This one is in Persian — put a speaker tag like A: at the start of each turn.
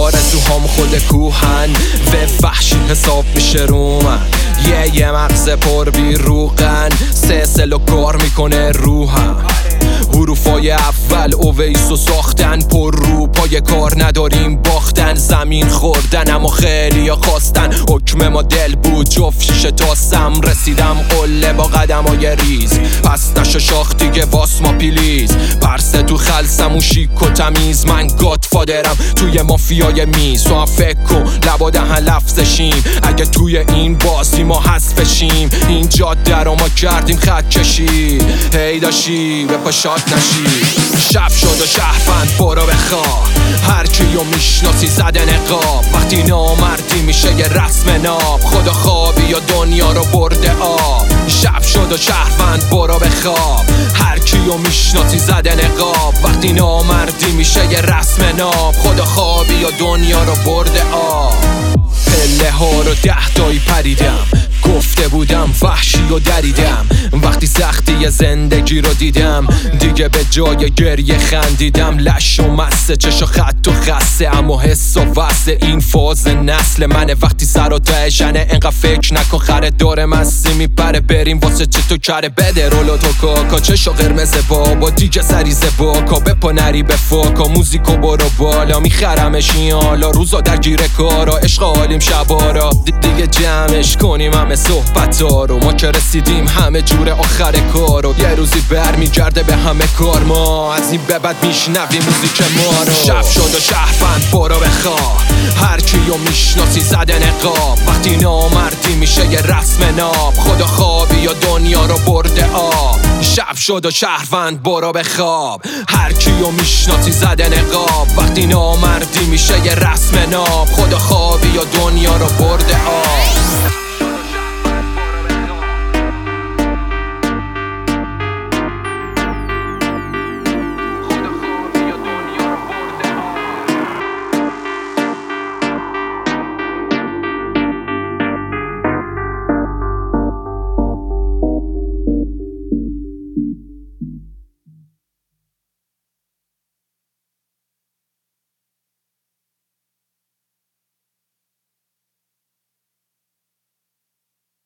A: آرزوهام خود کوهن و وحشی حساب میشه رو من. یه مغز پر بیروغن سلسله کار میکنه روحم. حروفای اول اویسو ساختن پر رو پای کار نداریم باختن. زمین خوردن اما خیلی ها خواستن حکم ما دل بود جفت شیشه تاستم. رسیدم قله با قدمای ریز پس نشو شاخ دیگه واس ما پلیز. پرسه تو خلصم و شیک و تمیز من گادفادرم توی مافیای میز. تو هم فکر کن لبا دهن لفظشیم اگه توی این بازی ما حذفشیم. این جاده رو ما کردیم خط کشی هی داشی به پاشات نشی. شب شد و شهروند برو بخواه هرکیو میشناسی زده نقاب. وقتی نامردی میشه یه رسم ناب خدا خوابی یا دنیا رو برده آب. شب شد و شهروند برو بخواب هرکیو میشناسی زده نقاب. وقتی نامردی میشه یه رسم ناب خدا خوابی یا دنیا رو برده آب. پله ها رو 10 تایی پریدم گفته بودم وحشی و دریدم. وقتی سختی زندگی رو دیدم دیگه به جای گریه خندیدم. لش و مسته چش و خط و خسته اما حس و وسته این فاز نسل منه. وقتی سر و تهشنه انقدر فکر نکن خریدار مستی میپره بریم واسه چه تو کره بده رولو تو کاکا. چشو قرمز بابا دیگه سریزه باکا بپا نری به فاکا. موزیکو برو بالا میخرمش این حالا روزا در گیر کارا. عشق حالیم شبارا دیگه جمعش کنیم همه صحبت ها رو. ما که رسیدیم همه جور آخر کارو. یه روزی برمیگرده به همه کار ما از این به بعد میشنوی موزیک ما رو. شب شد و شهروند برو بخواه هرکیو میشناسی زده نقاب. وقتی نامردی میشه یه رسم ناب خدا خوابی یا دنیا رو برده آب. شب شد و شهروند برو بخواب هرکیو میشناسی زده نقاب. وقتی نامردی میشه یه رسم ناب خدا خوابی یا دنیا رو برده آب.